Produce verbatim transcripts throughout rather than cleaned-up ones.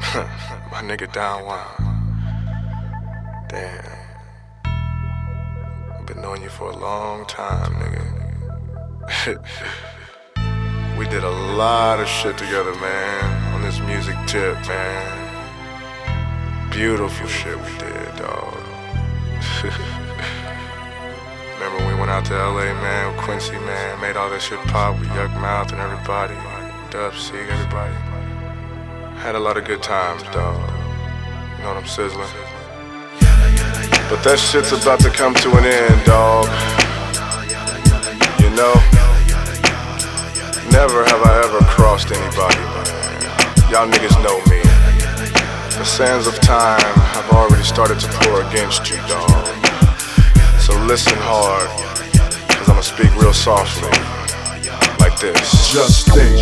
My nigga Don Juan. Damn. I've been knowing you for a long time, nigga. We did a lot of shit together, man, on this music tip, man. Beautiful shit we did, dog. Remember when we went out to L A, man, with Quincy, man, made all that shit pop with Yukmouth and everybody, Dub C, everybody. Had a lot of good times, dog. You know what I'm sizzling? But that shit's about to come to an end, dog. You know? Never have I ever crossed anybody, man. Y'all niggas know me. The sands of time have already started to pour against you, dog. So listen hard, cause I'ma speak real softly. Like this. Just think,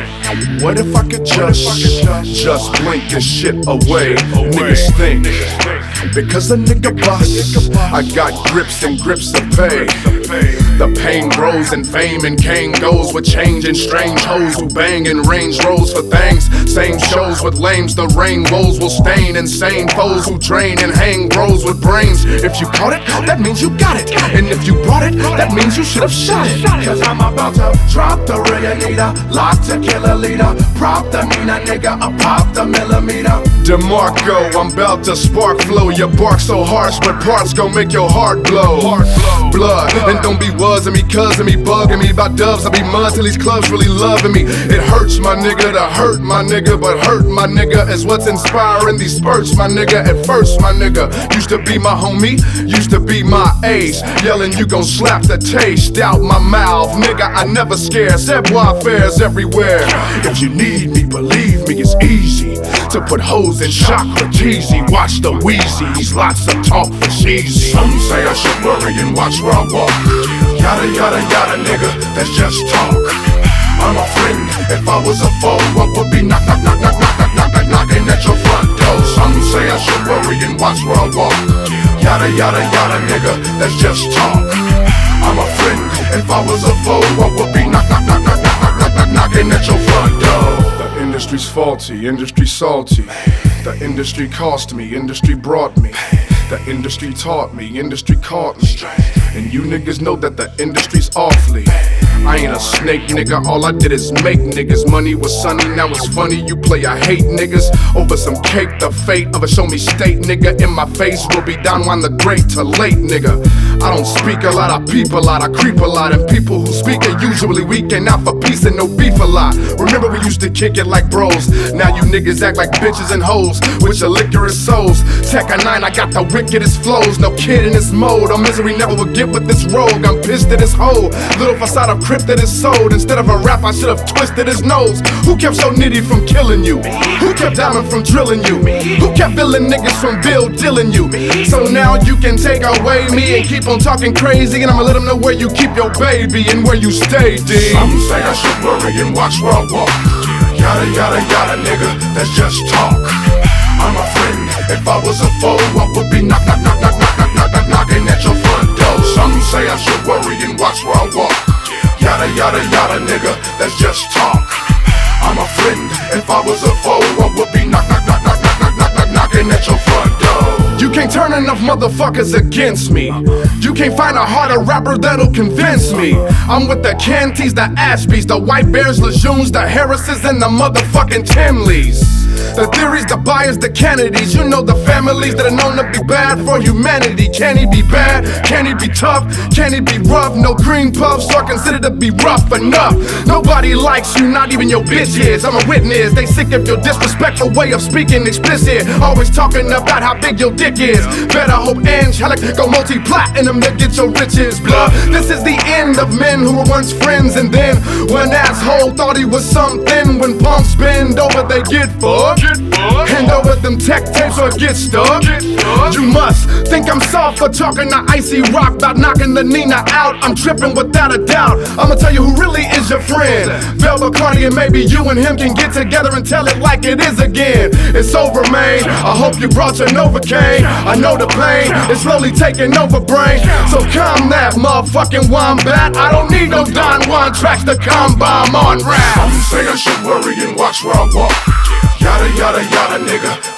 what if I could just, just blink this shit away? Niggas think, because a nigga bust, I got grips and grips to pay. The pain grows and fame and cane goes with change and strange hoes who bang in range rolls for things. Same shows with lames, the rain rolls will stain. Insane foes who drain and hang bros with brains. If you caught it, that means you got it. And if you brought it, that means you should have shot it. Cause I'm about to drop the Reanita, lock to kill a leader, prop the Nina nigga, I pop the millimeter. DeMarco, I'm about to spark flow. Your bark so harsh, but parts gon' make your heart blow. Blood, and don't be wuzzing me, cuzzing me, bugging me about dubs. I be mud till these clubs really loving me. It hurts my nigga to hurt my nigga, but hurt my nigga is what's inspiring these spurts, my nigga. At first, my nigga used to be my homie, used to be my ace. Yelling, you gon' slap the taste out my mouth, nigga. I never scare. Savoir fairs everywhere. If you need me, believe me, it's easy to put hoes in chocolate cheesy. Watch the Wheezies, lots of talk for cheesy. Some say I should worry and watch where I walk. Yada yada yada, nigga, that's just talk. I'm a friend. If I was a foe, I would be knock knock knock knock knock knock knock knock knocking at your front door. Some say I should worry and watch where I walk. Yada yada yada, nigga, that's just talk. I'm a friend. If I was a foe, I would be knock knock knock knock knock knock knock knocking at your front door. The industry's faulty, industry salty. The industry cost me, industry brought me. The industry taught me, industry caught me. And you niggas know that the industry's awfully. I ain't a snake, nigga, all I did is make niggas. Money was sunny, now it's funny you play, I hate niggas. Over some cake, the fate of a show me state, nigga. In my face will be Don Juan the Great to late, nigga. I don't speak a lot, I peep a lot, I creep a lot. And people who speak are usually weak and out for peace and no beef a lot. Remember we used to kick it like bros. Now you niggas act like bitches and hoes with your liquorous souls. Tech a nine, I got the wickedest flows. No kid in this mode, or misery never would get with this rogue. I'm pissed at this hoe, little facade of crypt that is sold. Instead of a rap, I should've twisted his nose. Who kept so nitty from killing you? Who kept diamond from drilling you? Who kept billing niggas from bill dealing you? So now you can take away me and keep on talking crazy, and I'ma let them know where you keep your baby and where you stay, D. Some say I should worry and watch where I walk. Yada yada yada, nigga, that's just talk. I'm a friend. If I was a foe, I would be knock knock knock knock knock knock knock knock knocking at your front door. Some say I should worry and watch where I walk. Yada yada yada, nigga, that's just talk. I'm a friend. If I was a foe, I would be knock knock knock knock knock knock knock knock knocking at your front door. You can't turn enough motherfuckers against me. You can't find a harder rapper that'll convince me. I'm with the Cantys, the Ashbys, the White Bears, Lejeunes, the Harrises, and the motherfucking Timleys. The theories, the bias, the Kennedys. You know the families that are known to be bad for humanity. Can he be bad? Can he be tough? Can he be rough? No green puffs are considered to be rough enough. Nobody likes you, not even your bitches. I'm a witness, they sick of your disrespectful way of speaking explicit. Always talking about how big your dick is. Better hope Angelic go multi-platinum to get your riches, blah. This is the end of men who were once friends, and then one asshole thought he was something. When punks bend over, they get fucked. Hand over them tech tapes or get stuck. You must think I'm soft for talking to Icy Rock about knocking the Nina out. I'm tripping without a doubt. I'ma tell you who really is your friend. Velvet Cardi, and maybe you and him can get together and tell it like it is again. It's over, man. I hope you brought your Novocaine. I know the pain is slowly taking over brain. So calm that motherfucking wombat. I don't need no Don Juan tracks to calm bomb on rap. Some say I should worry and watch where I walk. Yada yada yada, nigga.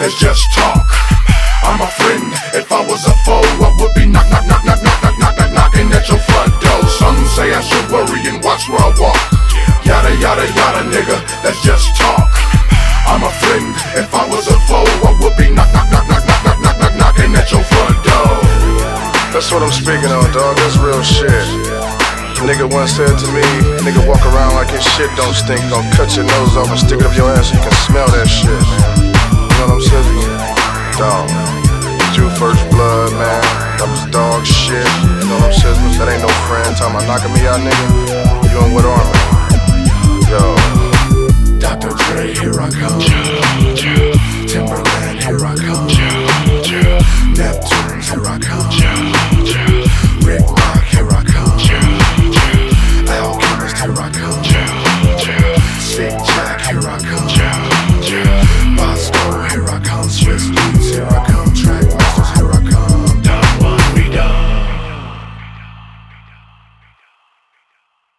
that's just talk. I'm a friend, if I was a foe, I would be knock, knock, knock, knock, knock, knock, knock, knock, knocking at your front door. Some say I should worry and watch where I walk. Yada, yada, yada, nigga, that's just talk. I'm a friend, if I was a foe, I would be knock, knock, knock, knock, knock, knock, knock, knock, knocking at your front door. That's what I'm speaking on, dog, that's real shit. Nigga once said to me, nigga walk around like his shit don't stink, gon' cut your nose off and stick it up your ass so you can smell that shit, man. You know what I'm saying? Dog, you first blood, man. That was dog shit. You know what I'm saying? That ain't no friend. Talking about knocking me out, nigga. You in what army? Yo. Doctor Dre, here I come. Timberland, here I come. Neptunes, here I come. Rick Rock, here I come. Alchemist, here I come. Sick Jack, here I come. Bosco, here I come. Swiss